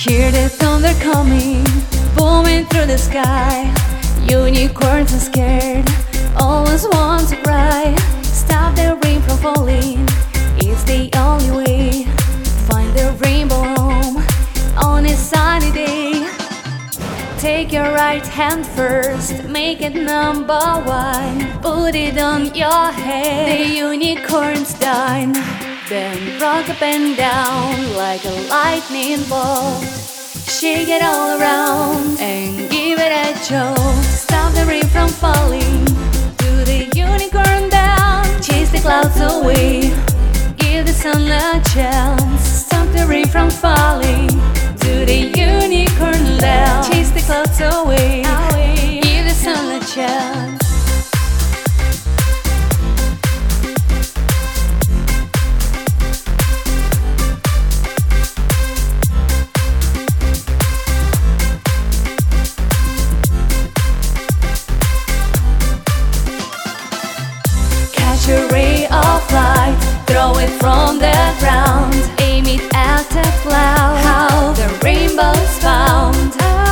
Hear the thunder coming, booming through the sky. Unicorns are scared, always want to cry. Stop the rain from falling, it's the only way. Find the rainbow home on a sunny day. Take your right hand first, make it number one. Put it on your head, the unicorns dine. Then rock up and down like a lightning bolt. Shake it all around and give it a jolt. Stop the rain from falling, do the unicorn down. Chase the clouds away, give the sun a chance. Stop the rain from falling, do the unicorn down. Chase the clouds away, give the sun a chance. A ray of light, throw it from the ground. Aim it at the cloud, how the rainbow is found.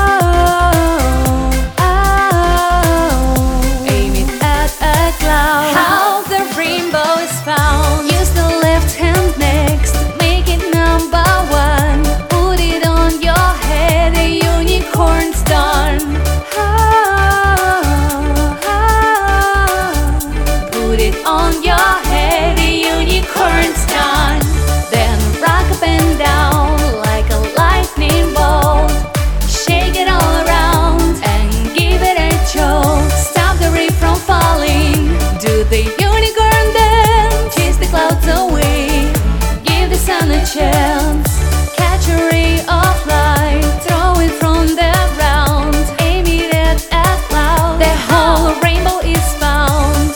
Aim it at a cloud, how the rainbow is found. Use the left hand next, make it number one. Put it on your head, the unicorn's done. Put it on your head, the unicorn's done. Then rock up and down like a lightning bolt. Shake it all around and give it a jolt. Stop the rain from falling, do the unicorn dance. Chase the clouds away, give the sun a chance. Catch a ray of light, throw it from the ground. Aim it at a cloud, the whole rainbow is found.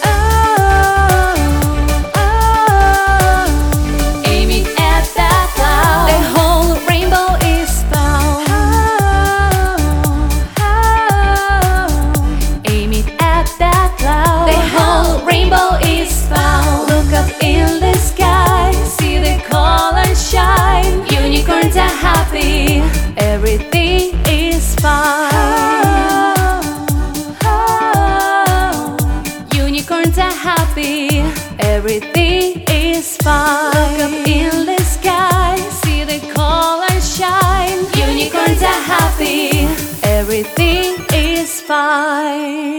Unicorns are happy, everything is fine. Unicorns are happy, everything is fine. Look up in the sky, see the colors shine. Unicorns are happy, everything is fine.